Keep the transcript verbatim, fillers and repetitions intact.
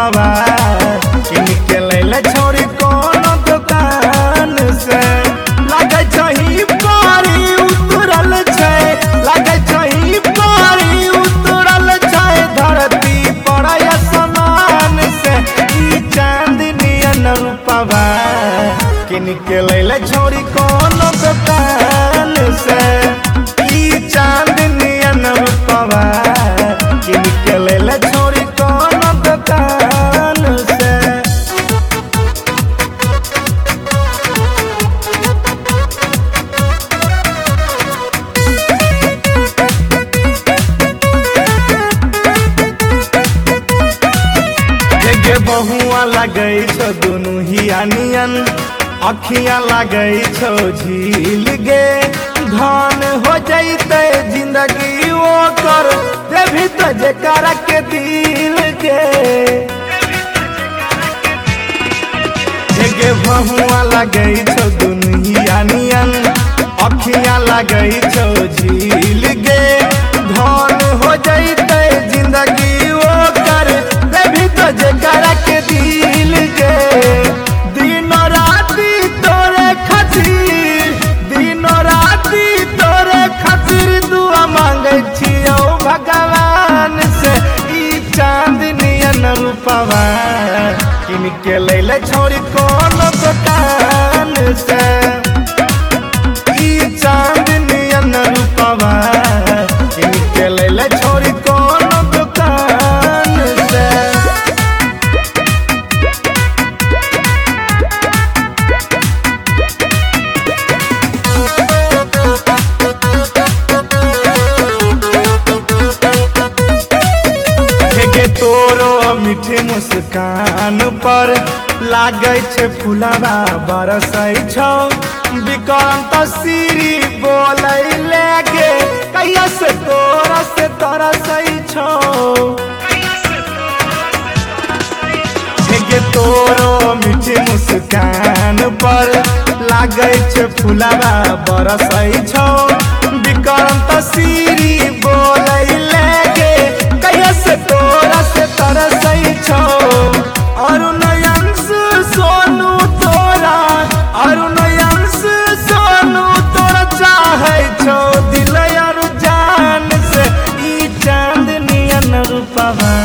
रूपवा किन के लैले छोरी कोनो दुकान से। लगे छही पारी उतरल छै, लगे छही पारी उतरल छै धरती पर आसमान से। ई चांदनियन रूपवा किन के लैले छोरी कोनो दुकान से। ई चांदनियन रूपवा किन के लैले छोरी कोनो दुकान से। गे बहुआ लगे छो दुनू हियानियन, अखियां लगे छो झील गे। धन हो जैते जिंदगी वो कर देवी तो जकरा के दिल के। गे बहुआ लगे छो दुनू हियानियन, अखियां लगे छो झील गे। धन हो जैते जिंदगी वो कर देवी तो जकरा के दिल के। दिन राती तोरे खातिर, दिन राती तोरे खातिर दुआ मांगे छियो भगवान से। ई चांदनियन रूपवा किन के लैले छोरी कोनो दुकान से। ई चांदनियन रूपवा किन के लैले छोरी कोनो दुकान से। गे तोरो मीठी मुस्कान पर लागे छे फुलवा बरसै छौ। विक्रम सिरी बोलै लेगे कहिया से तोरा से तरसै छौ। गे तोरो मीठी मुस्कान पर लागे छे फुलवा बरसै छौ। विक्रम सिरी बोलै लेगे कहिया से तोरा से तरसै छौ। अरुणयांश सोनू तोरा, अरुणयांश सोनू तोरा चाहे छौ दिल और जान से। ई चांदनियन रूपवा